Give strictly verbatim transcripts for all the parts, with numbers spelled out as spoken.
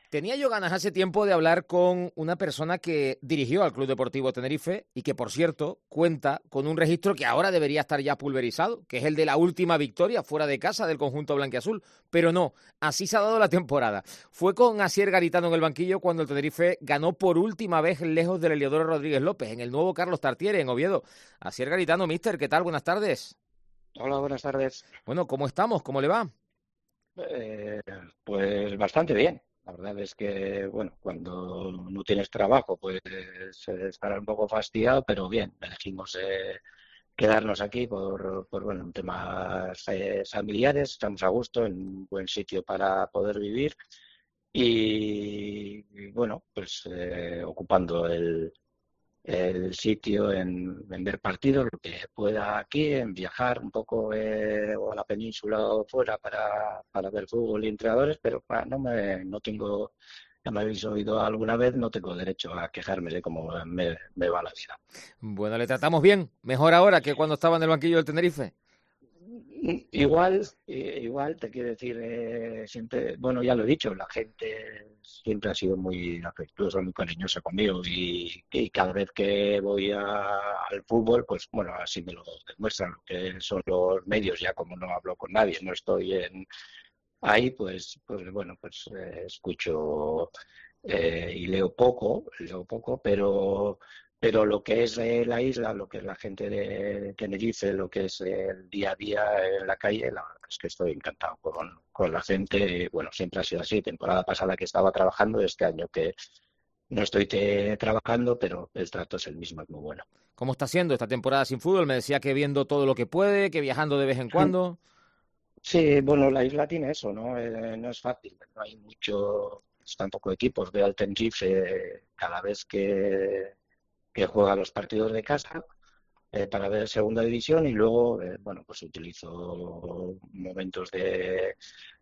Tenía yo ganas hace tiempo de hablar con una persona que dirigió al Club Deportivo Tenerife y que, por cierto, cuenta con un registro que ahora debería estar ya pulverizado, que es el de la última victoria fuera de casa del conjunto blanquiazul. Pero no, así se ha dado la temporada. Fue con Asier Garitano en el banquillo cuando el Tenerife ganó por última vez lejos del Heliodoro Rodríguez López, en el nuevo Carlos Tartiere, en Oviedo. Asier Garitano, mister, ¿qué tal? Buenas tardes. Hola, buenas tardes. Bueno, ¿cómo estamos? ¿Cómo le va? Eh, pues bastante bien. La verdad es que, bueno, cuando no tienes trabajo, pues eh, estará un poco fastidiado, pero bien, elegimos eh, quedarnos aquí por, por, bueno, temas eh, familiares, estamos a gusto, en un buen sitio para poder vivir y, y, bueno, pues eh, ocupando el, el sitio en, en ver partidos, lo que pueda aquí, en viajar un poco eh, o a la península o fuera para, para ver fútbol y entrenadores, pero ah, no me no tengo, ya me habéis oído alguna vez, no tengo derecho a quejarme de cómo me, me va la vida. Bueno, le tratamos bien, mejor ahora que cuando estaba en el banquillo del Tenerife. Igual, eh, igual te quiero decir, eh, siempre, bueno, ya lo he dicho, la gente siempre ha sido muy afectuosa, muy cariñosa conmigo y, y cada vez que voy a- al fútbol, pues bueno, así me lo demuestran lo que son los medios, ya como no hablo con nadie, no estoy en ahí, pues, pues bueno, pues eh, escucho eh, y leo poco, leo poco, pero, pero lo que es eh, la isla, lo que es la gente de Tenerife, lo que es el día a día en la calle, la verdad es que estoy encantado con, con la gente. Bueno, siempre ha sido así. Temporada pasada que estaba trabajando, este año que no estoy te- trabajando, pero el trato es el mismo, es muy bueno. ¿Cómo está siendo esta temporada sin fútbol? Me decía que viendo todo lo que puede, que viajando de vez en cuando. Sí, bueno, la isla tiene eso, ¿no? Eh, no es fácil, no hay mucho, tampoco equipos. Veo al Tenerife eh, cada vez que, que juega los partidos de casa eh, para ver segunda división y luego, eh, bueno, pues utilizo momentos de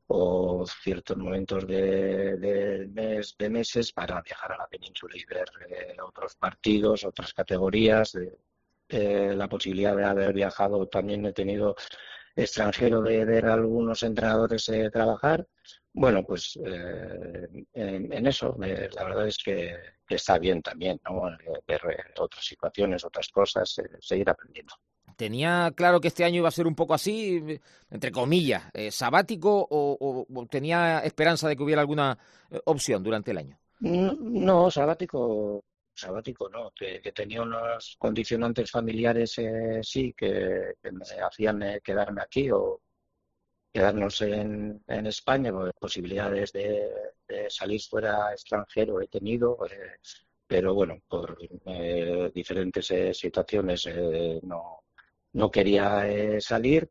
o ciertos momentos de, de mes de meses para viajar a la península y ver eh, otros partidos, otras categorías. Eh, eh, la posibilidad de haber viajado también he tenido extranjero de ver a algunos entrenadores eh, trabajar. Bueno, pues eh, en, en, eso eh, la verdad es que, que, está bien también, ¿no? Eh, ver eh, otras situaciones, otras cosas, eh, seguir aprendiendo. ¿Tenía claro que este año iba a ser un poco así, entre comillas, eh, sabático o, o, o tenía esperanza de que hubiera alguna eh, opción durante el año? No, no sabático, sabático no, que, que tenía unos condicionantes familiares, eh, sí, que, que me hacían eh, quedarme aquí o quedarnos en, en España, pues, posibilidades de, de salir fuera extranjero he tenido, eh, pero bueno, por eh, diferentes eh, situaciones eh, no, no quería eh, salir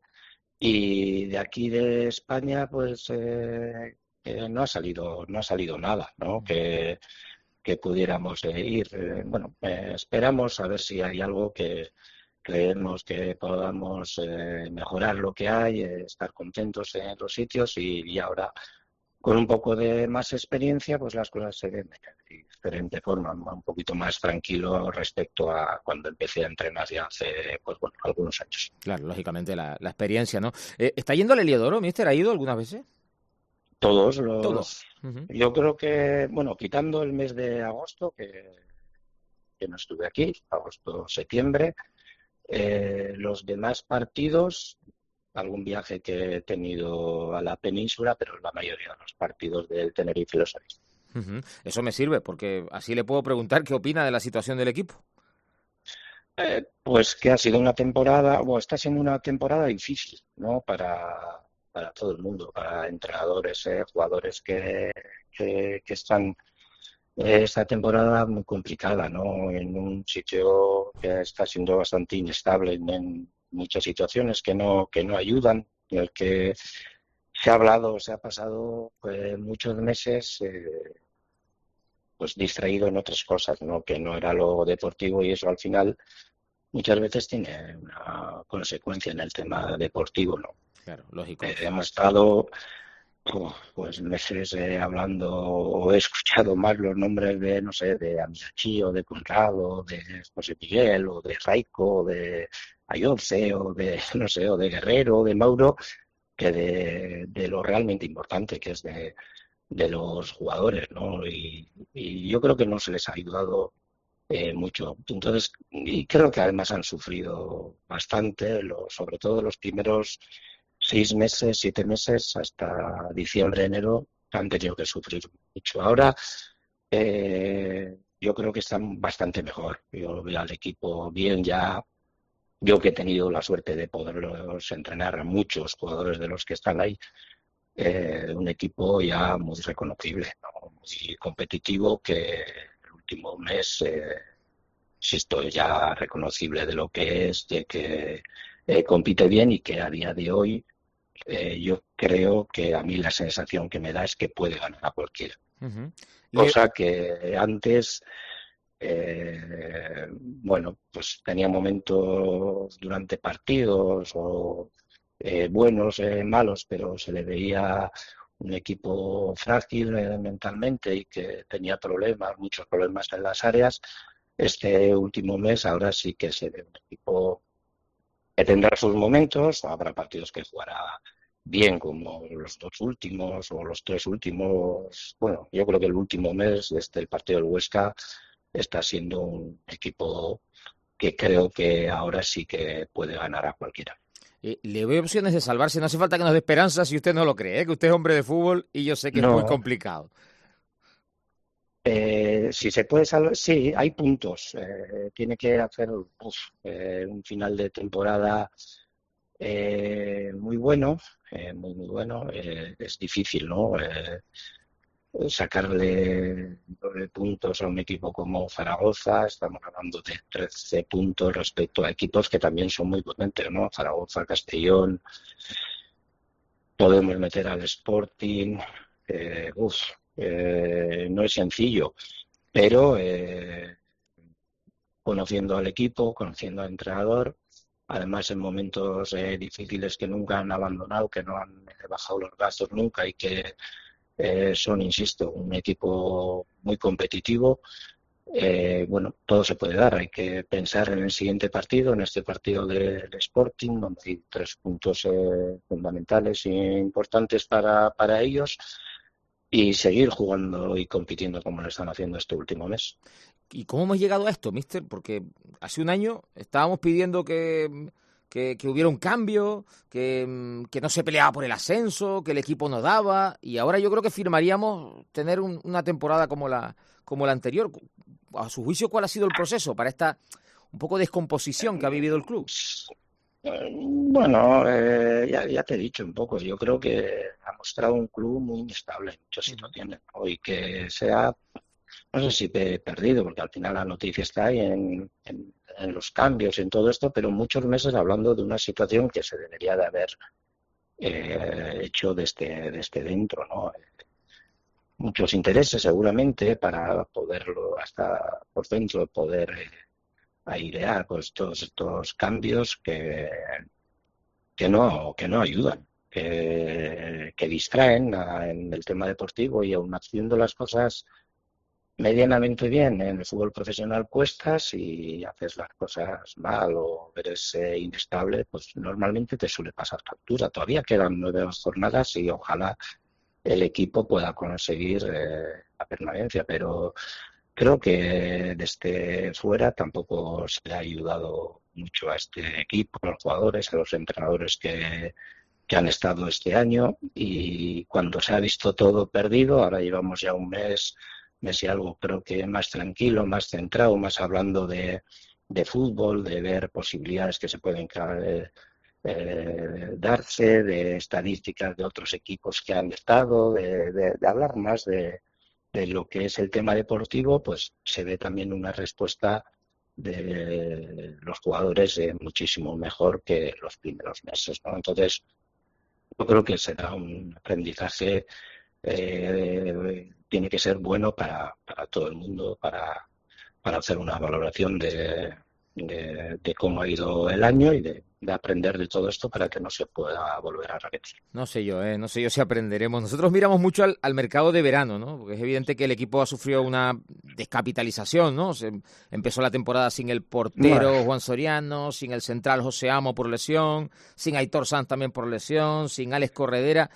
y de aquí de España pues eh, eh, no ha salido no ha salido nada, ¿no? Que, que pudiéramos eh, ir. Eh, bueno, eh, esperamos a ver si hay algo que creemos que podamos eh, mejorar lo que hay, eh, estar contentos en los sitios y, y ahora con un poco de más experiencia, pues las cosas se ven de diferente forma, un poquito más tranquilo respecto a cuando empecé a entrenar ya hace, pues bueno, algunos años. Claro, lógicamente la, la experiencia, ¿no? Eh, ¿Está yendo al Heliodoro, mister? ¿Ha ido algunas veces? Todos Todo. los, Uh-huh. yo creo que, bueno, quitando el mes de agosto, que, que no estuve aquí, agosto, septiembre, eh, los demás partidos, algún viaje que he tenido a la península, pero la mayoría de los partidos del Tenerife los he visto. Uh-huh. Eso me sirve porque así le puedo preguntar qué opina de la situación del equipo. Eh, pues que ha sido una temporada, o está siendo una temporada difícil, ¿no? Para, para todo el mundo, para entrenadores, eh, jugadores que, que, que están eh, esta temporada muy complicada, ¿no? En un sitio que está siendo bastante inestable en, en muchas situaciones que no, que no ayudan, en el que se ha hablado, se ha pasado pues, muchos meses eh, pues distraído en otras cosas, ¿no? Que no era lo deportivo y eso al final muchas veces tiene una consecuencia en el tema deportivo, ¿no? Claro, lógico. Eh, hemos estado oh, pues meses eh, hablando o he escuchado más los nombres de, no sé, de Amiachi o de Conrado, de José Miguel o de Raico o de Ayonce o de, no sé, o de Guerrero o de Mauro que de, de lo realmente importante que es de, de los jugadores, ¿no? Y, y yo creo que no se les ha ayudado eh, mucho. Entonces, y creo que además han sufrido bastante, lo, sobre todo los primeros seis meses, siete meses, hasta diciembre, enero, han tenido que sufrir mucho. Ahora, eh, yo creo que están bastante mejor. Yo veo al equipo bien ya. Yo que he tenido la suerte de poderlos entrenar a muchos jugadores de los que están ahí, eh, un equipo ya muy reconocible, ¿no? Muy competitivo, que el último mes eh, sí estoy ya reconocible de lo que es, de que eh, compite bien y que a día de hoy eh, yo creo que a mí la sensación que me da es que puede ganar a cualquiera. Uh-huh. Le... Cosa que antes, eh, bueno, pues tenía momentos durante partidos o eh, buenos, eh, malos, pero se le veía un equipo frágil eh, mentalmente y que tenía problemas, muchos problemas en las áreas. Este último mes ahora sí que se ve un equipo que tendrá sus momentos, habrá partidos que jugará bien como los dos últimos o los tres últimos. Bueno, yo creo que el último mes, desde el partido del Huesca, está siendo un equipo que creo que ahora sí que puede ganar a cualquiera. Eh, le veo opciones de salvarse, no hace falta que nos dé esperanza si usted no lo cree, ¿eh? Que usted es hombre de fútbol y yo sé que es muy No, complicado. eh, si se puede salvar, sí, hay puntos. Eh, tiene que hacer uf, eh, un final de temporada eh, muy bueno, eh, muy, muy bueno. Eh, es difícil, ¿no? Eh, sacarle nueve puntos a un equipo como Zaragoza, estamos hablando de trece puntos respecto a equipos que también son muy potentes, ¿no? Zaragoza, Castellón, podemos meter al Sporting, eh, uf, eh, no es sencillo, pero eh, conociendo al equipo, conociendo al entrenador, además en momentos eh, difíciles que nunca han abandonado, que no han bajado los brazos nunca y que eh, son, insisto, un equipo muy competitivo. Eh, bueno, todo se puede dar. Hay que pensar en el siguiente partido, en este partido del Sporting, donde hay tres puntos eh, fundamentales e importantes para, para ellos, y seguir jugando y compitiendo como lo están haciendo este último mes. ¿Y cómo hemos llegado a esto, mister? Porque hace un año estábamos pidiendo que, que, que hubiera un cambio, que, que no se peleaba por el ascenso, que el equipo no daba, y ahora yo creo que firmaríamos tener un, una temporada como la, como la anterior. A su juicio, ¿cuál ha sido el proceso para esta un poco descomposición que ha vivido el club? Bueno, eh, ya, ya te he dicho un poco, yo creo que ha mostrado un club muy inestable en muchas situaciones, ¿no? Y que sea, no sé si he perdido, porque al final la noticia está ahí en, en, en los cambios, en todo esto, pero muchos meses hablando de una situación que se debería de haber eh, hecho desde, desde dentro, ¿no? Muchos intereses seguramente para poderlo, hasta por dentro, poder eh, airear pues, todos estos cambios que, que, no, que no ayudan, que, que distraen a, en el tema deportivo, y aún haciendo las cosas medianamente bien en el fútbol profesional cuesta. Si haces las cosas mal o eres eh, inestable, pues normalmente te suele pasar factura. Todavía quedan nueve jornadas y ojalá el equipo pueda conseguir eh, la permanencia, pero creo que desde fuera tampoco se le ha ayudado mucho a este equipo, a los jugadores, a los entrenadores que, que han estado este año, y cuando se ha visto todo perdido, ahora llevamos ya un mes, mes y algo, creo que más tranquilo, más centrado, más hablando de, de fútbol, de ver posibilidades que se pueden caer, Eh, darse, de estadísticas de otros equipos que han estado, de, de, de hablar más de, de lo que es el tema deportivo, pues se ve también una respuesta de los jugadores eh, muchísimo mejor que los primeros meses, ¿no? Entonces, yo creo que será un aprendizaje, eh, tiene que ser bueno para, para todo el mundo, para, para hacer una valoración de, de, de cómo ha ido el año y de, de aprender de todo esto para que no se pueda volver a repetir. No sé yo, ¿eh? No sé yo si aprenderemos. Nosotros miramos mucho al, al mercado de verano, ¿no? Porque es evidente que el equipo ha sufrido una descapitalización, ¿no? Se empezó la temporada sin el portero Bueno, Juan Soriano, sin el central José Amo por lesión, sin Aitor Sanz también por lesión, sin Alex Corredera.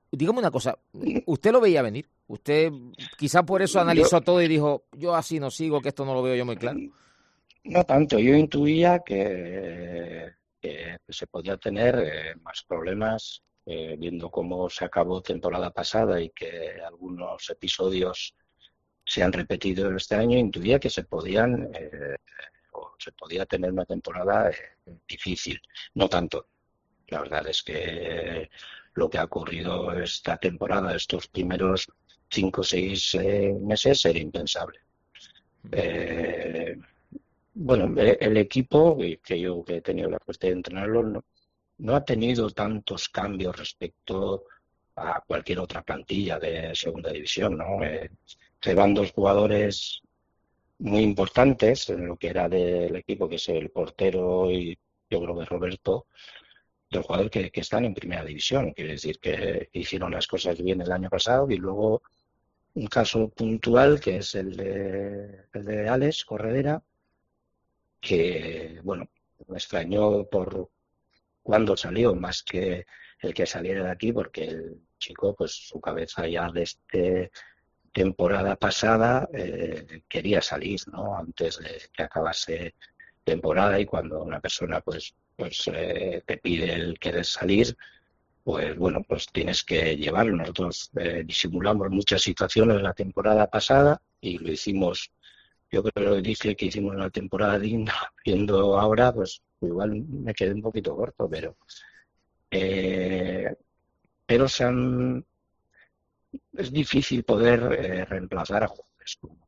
dígame una cosa, ¿usted lo veía venir? ¿Usted quizá por eso analizó Yo, todo y dijo, yo así no sigo, que esto no lo veo yo muy claro? no tanto, yo intuía que, que se podía tener eh, más problemas eh, viendo cómo se acabó temporada pasada y que algunos episodios se han repetido este año, intuía que se podían eh, o se podía tener una temporada eh, difícil, no tanto. La verdad es que lo que ha ocurrido esta temporada, estos primeros cinco o seis eh, meses, era impensable. Eh, bueno, e- el equipo, y que yo que he tenido la suerte de entrenarlo, no, no ha tenido tantos cambios respecto a cualquier otra plantilla de segunda división, ¿no? Eh, se van dos jugadores muy importantes en lo que era del equipo, que es el portero y yo creo que Roberto, del jugador que, que están en primera división. Quiere decir que hicieron las cosas bien el año pasado y luego un caso puntual que es el de, el de Alex Corredera, que, bueno, me extrañó por cuándo salió, más que el que saliera de aquí, porque el chico, pues su cabeza ya desde temporada pasada eh, quería salir, ¿no? Antes de que acabase temporada y cuando una persona, pues, pues eh, te pide el querer salir, pues bueno, pues tienes que llevarlo. Nosotros eh, disimulamos muchas situaciones la temporada pasada y lo hicimos. Yo creo que dije que hicimos una temporada digna, viendo ahora, pues igual me quedé un poquito corto, pero eh, pero se han, es difícil poder eh, reemplazar a jugadores como,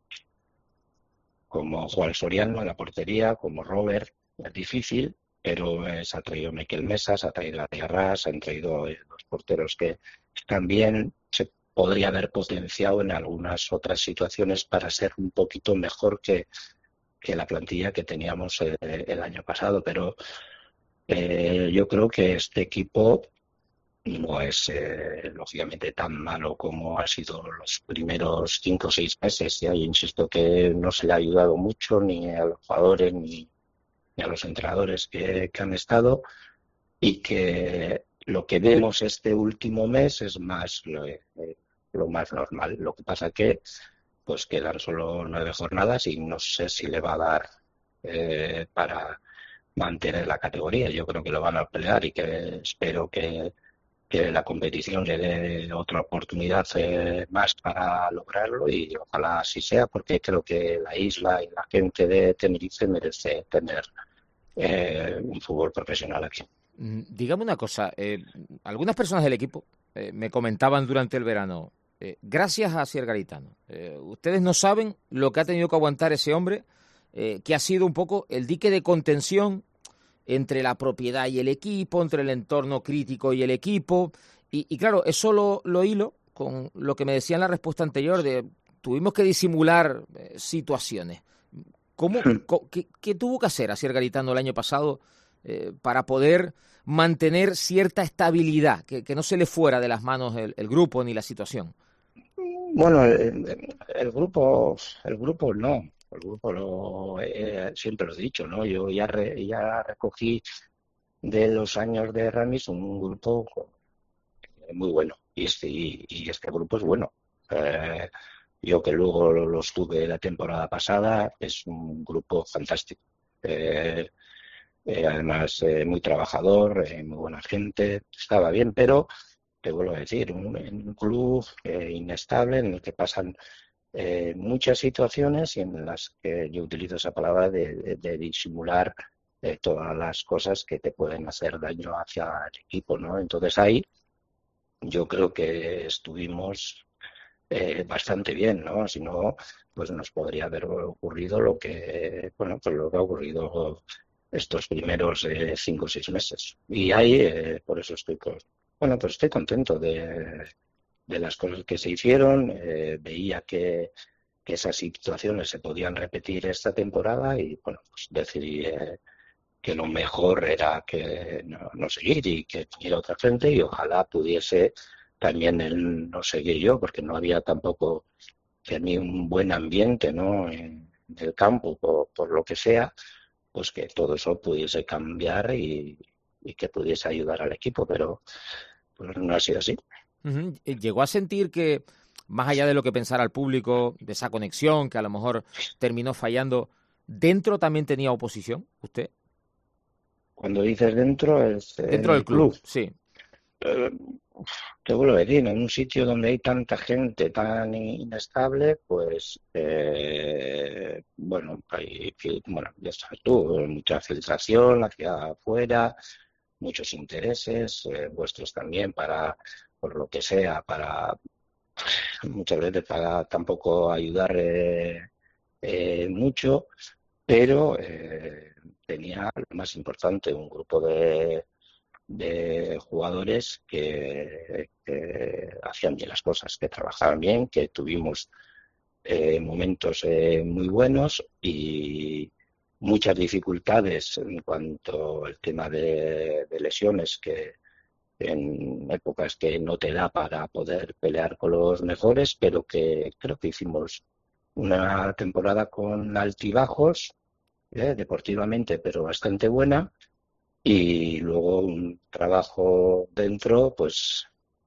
como Juan Soriano en la portería, como Robert, es difícil, pero eh, se ha traído Miquel Mesa, se ha traído a Tierra, se han traído eh, los porteros que también se podría haber potenciado en algunas otras situaciones para ser un poquito mejor que que la plantilla que teníamos eh, el año pasado, pero eh, yo creo que este equipo no es eh, lógicamente tan malo como ha sido los primeros cinco o seis meses. Ya, yo insisto que no se le ha ayudado mucho ni a los jugadores ni, ni a los entrenadores que, que han estado y que lo que vemos este último mes es más lo, eh, lo más normal. Lo que pasa que pues quedan solo nueve jornadas y no sé si le va a dar eh, para mantener la categoría. Yo creo que lo van a pelear y que espero que, que la competición le dé otra oportunidad eh, más para lograrlo y ojalá así sea, porque creo que la isla y la gente de Tenerife merece tener eh, un fútbol profesional aquí. Mm, Dígame una cosa, eh, algunas personas del equipo eh, me comentaban durante el verano, eh, gracias a Asier Garitano, eh, ustedes no saben lo que ha tenido que aguantar ese hombre, eh, que ha sido un poco el dique de contención entre la propiedad y el equipo, entre el entorno crítico y el equipo, y, y claro, eso lo, lo hilo con lo que me decía en la respuesta anterior de tuvimos que disimular eh, situaciones. ¿Cómo, co- qué, qué tuvo que hacer Asier Garitano el año pasado eh, para poder mantener cierta estabilidad, que, que no se le fuera de las manos el, el grupo ni la situación? Bueno, el, el grupo, el grupo no, el grupo lo, eh, siempre lo he dicho, ¿no? Yo ya, re- ya recogí de los años de Ramis un grupo muy bueno y este, y, y este grupo es bueno. Eh, yo que luego lo estuve la temporada pasada, es un grupo fantástico. Eh, eh, además, eh, muy trabajador, eh, muy buena gente, estaba bien, pero te vuelvo a decir, un, un club eh, inestable en el que pasan eh, muchas situaciones y en las que yo utilizo esa palabra de, de, de disimular eh, todas las cosas que te pueden hacer daño hacia el equipo, ¿no? Entonces ahí yo creo que estuvimos eh, bastante bien, ¿no? Si no, pues nos podría haber ocurrido lo que, bueno, pues lo que ha ocurrido estos primeros eh, cinco o seis meses. Y ahí, eh, por eso estoy, con, bueno, pues estoy contento de, de las cosas que se hicieron. Eh, veía que, que esas situaciones se podían repetir esta temporada y, bueno, pues decidí eh, que lo mejor era que no, no seguir y que tuviera otra gente y ojalá pudiese también el no seguir yo, porque no había tampoco que ni un buen ambiente, ¿no? En, en el campo, por, por lo que sea, pues que todo eso pudiese cambiar y, y que pudiese ayudar al equipo, pero pues no ha sido así. Uh-huh. ¿Llegó a sentir que, más allá de lo que pensara el público, de esa conexión que a lo mejor terminó fallando, dentro también tenía oposición usted? Cuando dices dentro, es en Dentro del el club, club. sí. Eh, Te vuelvo a decir, en un sitio donde hay tanta gente tan inestable, pues, eh, bueno, hay, fil- bueno, ya sabes tú, mucha filtración hacia afuera, muchos intereses, eh, vuestros también para, por lo que sea, para, muchas veces para tampoco ayudar eh, eh, mucho, pero eh, tenía lo más importante, un grupo de de jugadores que, que hacían bien las cosas, que trabajaban bien, que tuvimos eh, momentos eh, muy buenos y muchas dificultades en cuanto al tema de, de lesiones, que en épocas que no te da para poder pelear con los mejores, pero que creo que hicimos una temporada con altibajos, eh, deportivamente, pero bastante buena, y luego un trabajo dentro, pues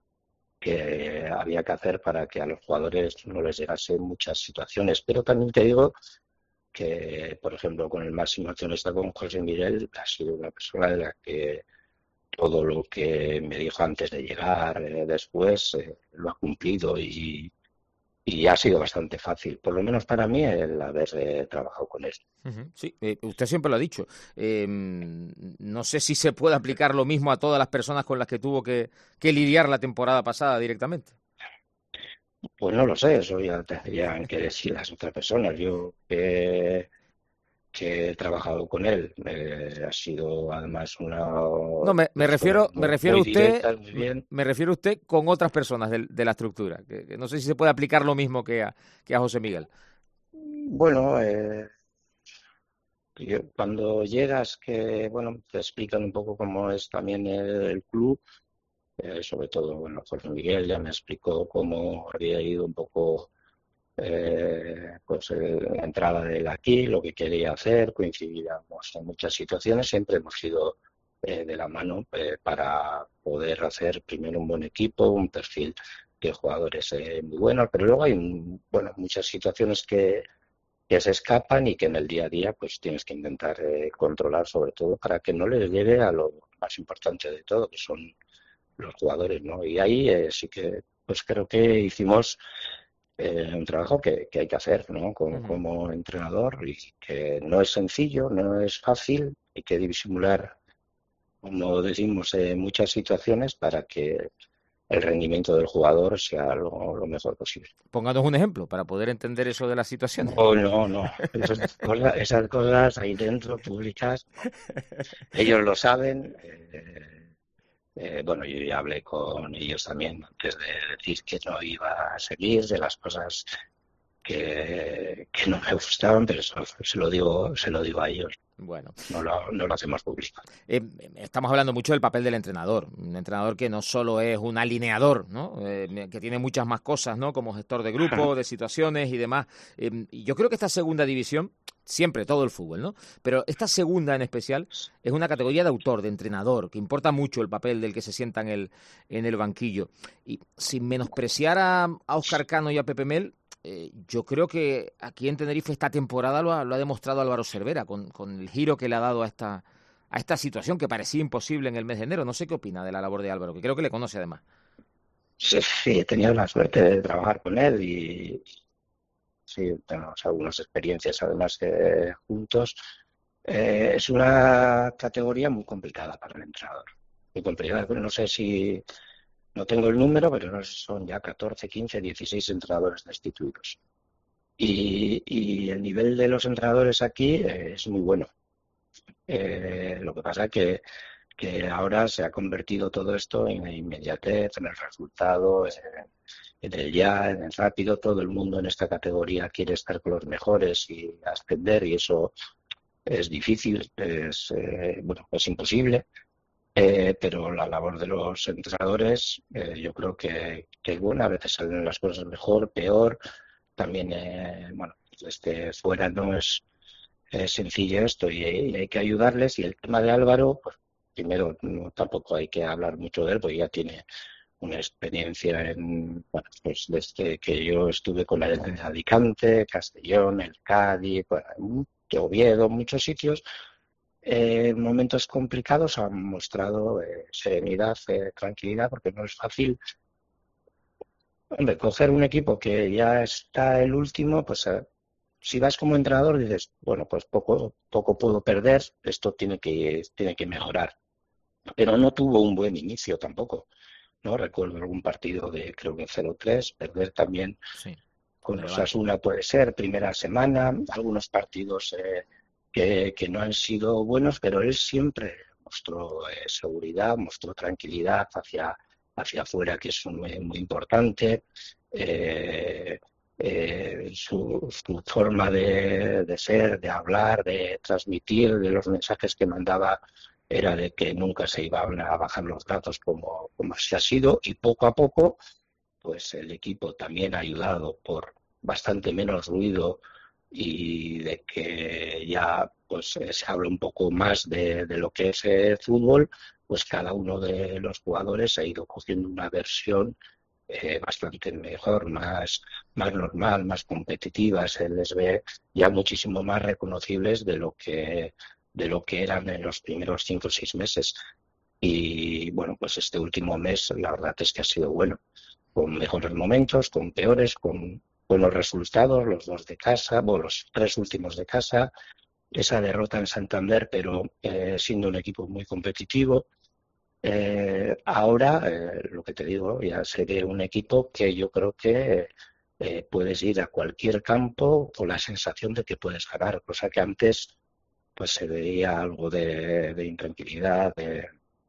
que había que hacer para que a los jugadores no les llegase muchas situaciones. Pero también te digo que, por ejemplo, con el máximo accionista, con José Miguel, ha sido una persona de la que todo lo que me dijo antes de llegar, eh, después, eh, lo ha cumplido y, y ha sido bastante fácil, por lo menos para mí, el haber eh, trabajado con él. Uh-huh. Sí, eh, usted siempre lo ha dicho. Eh, no sé si se puede aplicar lo mismo a todas las personas con las que tuvo que, que lidiar la temporada pasada directamente. Pues no lo sé, eso ya tendrían que decir las otras personas. Yo que que he trabajado con él. Eh, ha sido además una No, me, me persona refiero, me muy, refiero a muy usted, directa, muy me, bien. me refiero a usted con otras personas de, de la estructura. Que, que no sé si se puede aplicar lo mismo que a, que a José Miguel. Bueno, eh, yo- cuando llegas, que bueno, te explican un poco cómo es también el, el club, eh, sobre todo, bueno, Jorge Miguel ya me explicó cómo había ido un poco eh, pues eh, la entrada de él aquí, lo que quería hacer, coincidíamos en muchas situaciones, siempre hemos ido eh, de la mano eh, para poder hacer primero un buen equipo, un perfil de jugadores eh, muy buenos, pero luego hay mm, bueno, muchas situaciones que, que se escapan y que en el día a día pues tienes que intentar eh, controlar, sobre todo para que no les llegue a lo más importante de todo, que son los jugadores, ¿no? Y ahí eh, sí que pues creo que hicimos eh, un trabajo que, que hay que hacer, ¿no? Como, Ujú. como entrenador, y que no es sencillo, no es fácil, hay que disimular, como decimos, en muchas situaciones para que el rendimiento del jugador sea lo, lo mejor posible. Pónganos un ejemplo para poder entender eso de las situaciones. No, no, no. Esas cosas, esas cosas ahí dentro, públicas, no. Ellos lo saben. Eh, eh, bueno, yo ya hablé con ellos también antes de decir que no iba a seguir, de las cosas que, que no me gustaban, pero eso se lo digo, se lo digo a ellos. Bueno, No lo, no lo hacemos público. eh, estamos hablando mucho del papel del entrenador. Un entrenador que no solo es un alineador, ¿no? Eh, que tiene muchas más cosas, ¿no? Como gestor de grupo, de situaciones y demás. Eh, y yo creo que esta segunda división, siempre todo el fútbol, ¿no? Pero esta segunda en especial es una categoría de autor, de entrenador, que importa mucho el papel del que se sienta en el, en el banquillo. Y sin menospreciar a, a Óscar Cano y a Pepe Mel, eh, yo creo que aquí en Tenerife esta temporada lo ha, lo ha demostrado Álvaro Cervera con, con el giro que le ha dado a esta, a esta situación que parecía imposible en el mes de enero. No sé qué opina de la labor de Álvaro, que creo que le conoce además. Sí, sí, he tenido la suerte de trabajar con él y sí, tenemos algunas experiencias además eh, juntos. Eh, es una categoría muy complicada para el entrenador. Muy complicada. No sé si, no tengo el número, pero no sé si son ya catorce, quince, dieciséis entrenadores destituidos. Y, y el nivel de los entrenadores aquí eh, es muy bueno. Eh, lo que pasa es que, que ahora se ha convertido todo esto en la inmediatez, en el resultado, en, en el ya, en el rápido. Todo el mundo en esta categoría quiere estar con los mejores y ascender, y eso es difícil, es, eh, bueno, es imposible. Eh, pero la labor de los entrenadores eh, yo creo que, que es buena. A veces salen las cosas mejor, peor. También, eh, bueno, este fuera no es es sencillo esto, y, y hay que ayudarles. Y el tema de Álvaro, pues primero no, tampoco hay que hablar mucho de él, porque ya tiene una experiencia en, bueno, pues desde que yo estuve con la de Alicante, Castellón, el Cádiz, bueno, Oviedo, muchos sitios, eh, en momentos complicados han mostrado eh, serenidad, eh, tranquilidad, porque no es fácil. Hombre, coger un equipo que ya está el último, pues eh, si vas como entrenador dices, bueno, pues poco, poco puedo perder, esto tiene que, tiene que mejorar. Pero no tuvo un buen inicio tampoco, ¿no? Recuerdo algún partido de, creo que cero tres, perder también Sí, con con el Levante. Osasuna puede ser, primera semana, algunos partidos eh, que, que no han sido buenos, pero él siempre mostró eh, seguridad, mostró tranquilidad hacia, hacia afuera, que es muy, muy importante. Eh, eh, su, su forma de, de ser, de hablar, de transmitir, de los mensajes que mandaba era de que nunca se iban a bajar los datos como, como así ha sido, y poco a poco pues el equipo también ha ayudado por bastante menos ruido y de que ya pues eh, se habla un poco más de, de lo que es el fútbol, pues cada uno de los jugadores ha ido cogiendo una versión eh, bastante mejor, más, más normal, más competitiva, se les ve ya muchísimo más reconocibles de lo que de lo que eran en los primeros cinco o seis meses. Y bueno, pues este último mes la verdad es que ha sido bueno, con mejores momentos, con peores, con buenos resultados, los dos de casa, bueno, los tres últimos de casa, esa derrota en Santander, pero eh, siendo un equipo muy competitivo. Eh, ahora, eh, lo que te digo, ya se ve un equipo que yo creo que eh, puedes ir a cualquier campo con la sensación de que puedes ganar, cosa que antes pues se veía algo de, de intranquilidad, de,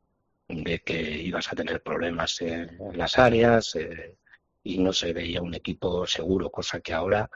de que ibas a tener problemas en, en las áreas eh, y no se veía un equipo seguro, cosa que ahora,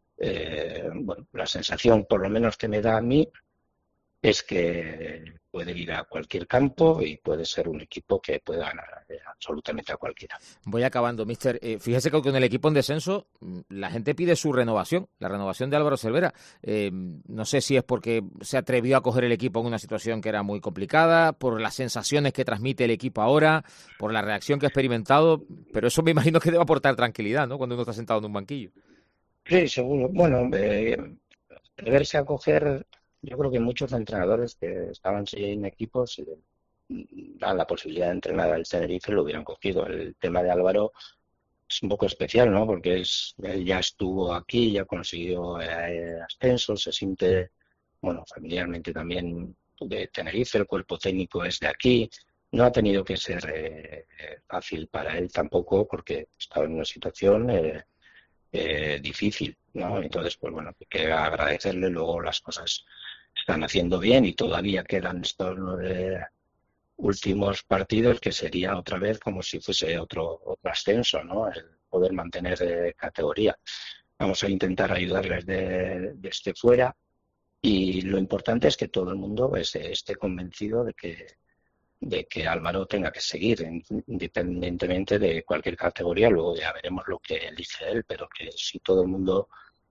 eh, bueno, la sensación por lo menos que me da a mí es que puede ir a cualquier campo y puede ser un equipo que pueda ganar eh, absolutamente a cualquiera. Voy acabando, mister. Eh, fíjese que con el equipo en descenso, mm, la gente pide su renovación, la renovación de Álvaro Cervera. Eh, no sé si es porque se atrevió a coger el equipo en una situación que era muy complicada, por las sensaciones que transmite el equipo ahora, por la reacción que ha experimentado, pero eso me imagino que debe aportar tranquilidad, ¿no? Cuando uno está sentado en un banquillo. Sí, seguro. Bueno, eh, atreverse a coger, yo creo que muchos entrenadores que estaban en equipos eh, dan la posibilidad de entrenar al Tenerife lo hubieran cogido. El tema de Álvaro es un poco especial, ¿no? Porque es, él ya estuvo aquí, ya consiguió eh, ascenso, se siente, bueno, familiarmente también de Tenerife, el cuerpo técnico es de aquí. No ha tenido que ser eh, eh, fácil para él tampoco, porque estaba en una situación eh, eh, difícil, ¿no? Entonces, pues bueno, hay que agradecerle, luego las cosas están haciendo bien y todavía quedan estos nueve últimos partidos que sería otra vez como si fuese otro, otro ascenso, ¿no? El poder mantener eh, categoría. Vamos a intentar ayudarles de, desde fuera y lo importante es que todo el mundo pues, esté convencido de que de que Álvaro tenga que seguir, independientemente de cualquier categoría. Luego ya veremos lo que elige él, pero que si todo el mundo,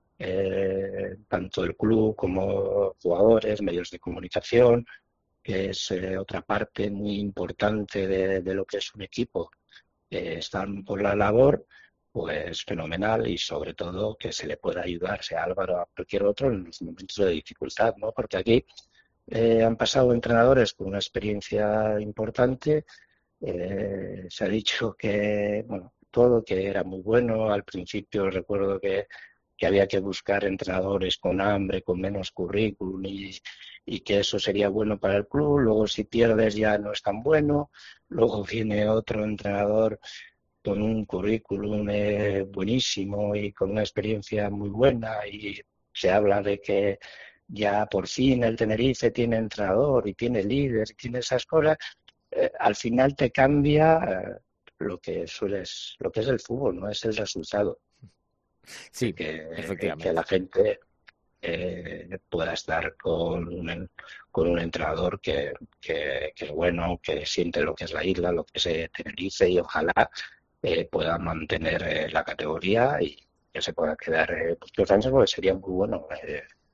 eh, tanto el club como jugadores, medios de comunicación, que es eh, otra parte muy importante de, de lo que es un equipo, eh, están por la labor, pues fenomenal, y sobre todo que se le pueda ayudar, sea Álvaro a cualquier otro, en los momentos de dificultad, ¿no? Porque aquí eh, han pasado entrenadores con una experiencia importante. Eh, se ha dicho que, bueno, todo que era muy bueno. Al principio recuerdo que, que había que buscar entrenadores con hambre, con menos currículum y, y que eso sería bueno para el club. Luego si pierdes ya no es tan bueno. Luego viene otro entrenador con un currículum eh, buenísimo y con una experiencia muy buena y se habla de que ya por fin el Tenerife tiene entrenador y tiene líder y tiene esas cosas. Eh, al final te cambia eh, lo que sueles, lo que es el fútbol, no es el resultado, de Sí, que, que efectivamente. la gente eh, pueda estar con un, con un entrenador que, que, que es bueno, que siente lo que es la isla, lo que es eh, Tenerife y ojalá eh, pueda mantener eh, la categoría y que se pueda quedar eh, muchos años porque sería muy bueno. Eh,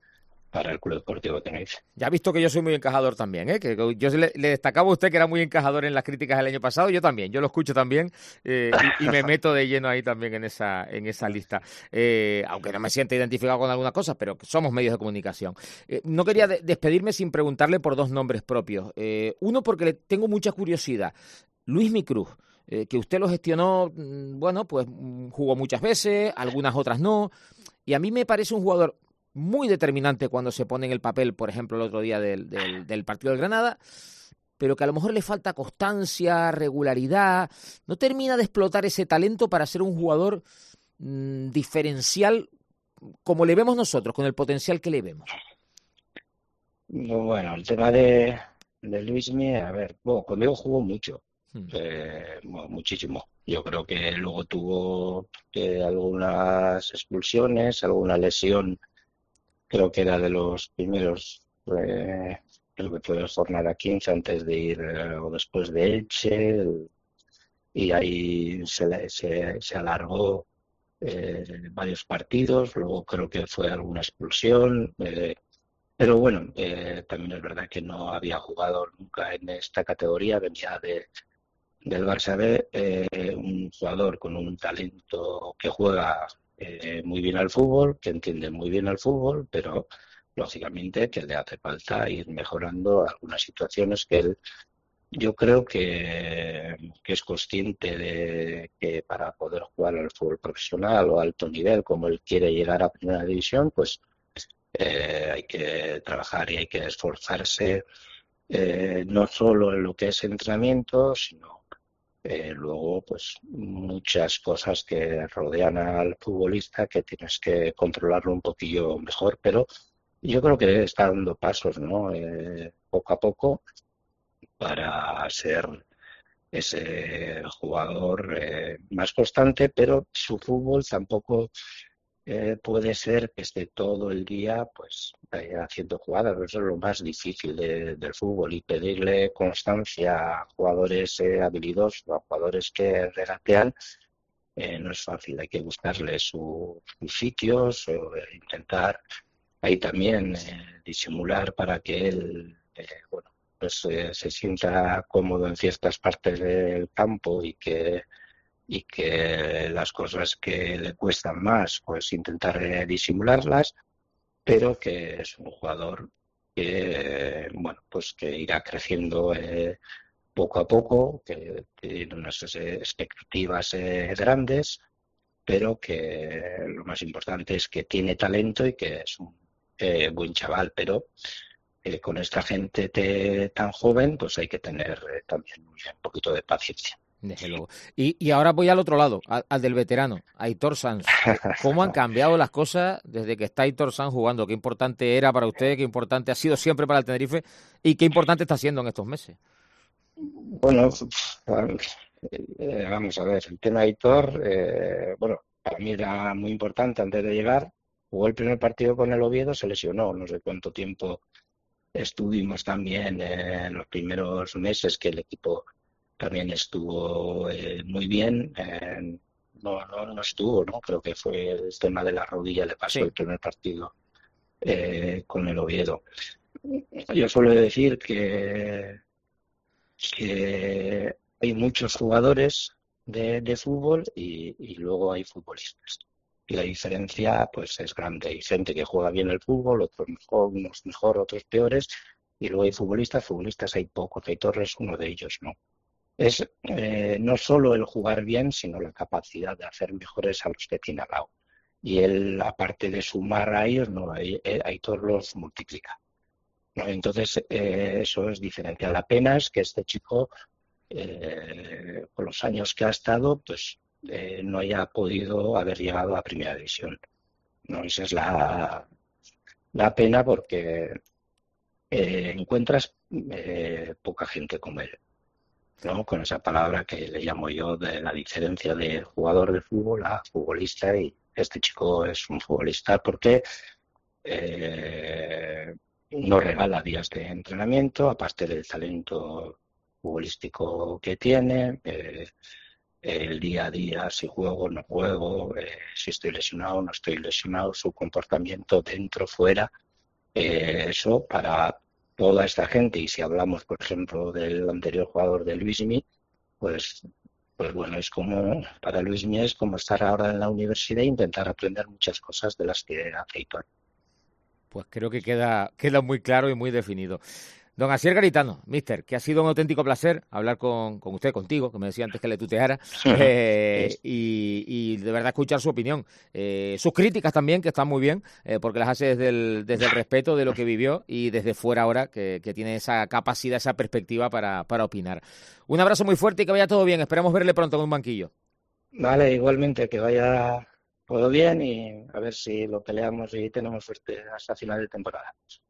para el Club Deportivo Tenerife. Ya ha visto que yo soy muy encajador también, ¿eh? Que yo le, le destacaba a usted que era muy encajador en las críticas del año pasado, yo también, yo lo escucho también eh, y, y me meto de lleno ahí también en esa en esa lista, eh, aunque no me sienta identificado con algunas cosas, pero somos medios de comunicación. Eh, no quería de- despedirme sin preguntarle por dos nombres propios. Eh, uno porque le tengo mucha curiosidad, Luis Micruz. Eh, que usted lo gestionó, mm, bueno, pues mm, jugó muchas veces, algunas otras no, y a mí me parece un jugador muy determinante cuando se pone en el papel, por ejemplo, el otro día del, del, del partido del Granada, pero que a lo mejor le falta constancia, regularidad, no termina de explotar ese talento para ser un jugador mmm, diferencial como le vemos nosotros, con el potencial que le vemos. Bueno, el tema de, de Luismi, a ver, bueno, conmigo jugó mucho, Hmm. eh, bueno, muchísimo. Yo creo que luego tuvo eh, algunas expulsiones, alguna lesión, creo que era de los primeros, eh, creo que fue la jornada quince antes de ir eh, o después de Elche, el- y ahí se, le- se, se alargó eh, varios partidos, luego creo que fue alguna expulsión. eh, Pero bueno, eh, también es verdad que no había jugado nunca en esta categoría, venía de, del Barça B, eh, un jugador con un talento que juega eh, muy bien al fútbol, que entiende muy bien al fútbol, pero lógicamente que le hace falta ir mejorando algunas situaciones que él, yo creo que, que es consciente de que para poder jugar al fútbol profesional o alto nivel, como él quiere llegar a primera división, pues eh, hay que trabajar y hay que esforzarse eh, no solo en lo que es entrenamiento, sino eh, luego pues muchas cosas que rodean al futbolista que tienes que controlarlo un poquillo mejor, pero yo creo que está dando pasos, ¿no? Eh, poco a poco para ser ese jugador eh, más constante, pero su fútbol tampoco eh, puede ser que esté todo el día pues eh, haciendo jugadas. Eso es lo más difícil de- del fútbol, y pedirle constancia a jugadores eh, habilidosos, a jugadores que regatean, eh, no es fácil. Hay que buscarle su- sus sitios, o, eh, intentar ahí también eh, disimular para que él eh, bueno, pues, eh, se sienta cómodo en ciertas partes del campo, y que y que las cosas que le cuestan más, pues intentar eh, disimularlas, pero que es un jugador que, bueno, pues que irá creciendo eh, poco a poco, que tiene unas eh, expectativas eh, grandes, pero que lo más importante es que tiene talento y que es un eh, buen chaval, pero eh, con esta gente te- tan joven, pues hay que tener eh, también un poquito de paciencia. Desde luego. Y, y ahora voy al otro lado, al, al del veterano, Aitor Sanz. Eh, ¿Cómo han cambiado las cosas desde que está Aitor Sanz jugando? ¿Qué importante era para usted? ¿Qué importante ha sido siempre para el Tenerife? ¿Y qué importante está siendo en estos meses? Bueno, eh, vamos a ver, el tema Aitor, eh, bueno, para mí era muy importante antes de llegar. Jugó el primer partido con el Oviedo, se lesionó, no sé cuánto tiempo estuvimos también eh, en los primeros meses, que el equipo también estuvo eh, muy bien. eh, no, no, no estuvo, ¿no? Creo que fue el tema de la rodilla, le pasó Sí. el primer partido eh, con el Oviedo. Yo suelo decir que que hay muchos jugadores de, de fútbol, y, y luego hay futbolistas. Y la diferencia pues es grande. Hay gente que juega bien el fútbol, otros mejor, unos mejor, otros peores, y luego hay futbolistas, futbolistas hay pocos. Hay Torres, uno de ellos, ¿no? Es eh, no solo el jugar bien, sino la capacidad de hacer mejores a los que tiene al lado. Y él, aparte de sumar a ellos, no, Aitor los multiplica, ¿no? Entonces, eh, eso es diferente. La pena es que este chico, eh, con los años que ha estado, pues eh, no haya podido haber llegado a primera división, ¿no? Esa es la, la pena, porque eh, encuentras eh, poca gente como él, ¿no? Con esa palabra que le llamo yo de la diferencia de jugador de fútbol a futbolista. Y este chico es un futbolista porque eh, nos regala días de entrenamiento, aparte del talento futbolístico que tiene. Eh, el día a día, si juego, no juego, eh, si estoy lesionado, no estoy lesionado, su comportamiento dentro, fuera, Eh, eso para toda esta gente, y si hablamos, por ejemplo, del anterior jugador de Luismi, pues, pues bueno, es como, para Luismi es como estar ahora en la universidad e intentar aprender muchas cosas de las que hace Aitor. Pues creo que queda, queda muy claro y muy definido. Don Asier Garitano, mister, que ha sido un auténtico placer hablar con, con usted, contigo, que me decía antes que le tuteara, eh, Es- y, y de verdad escuchar su opinión. Eh, sus críticas también, que están muy bien, eh, porque las hace desde el, desde el respeto de lo que vivió y desde fuera ahora, que, que tiene esa capacidad, esa perspectiva para, para opinar. Un abrazo muy fuerte y que vaya todo bien. Esperamos verle pronto en un banquillo. Vale, igualmente que vaya todo bien y a ver si lo peleamos y tenemos suerte hasta final de temporada.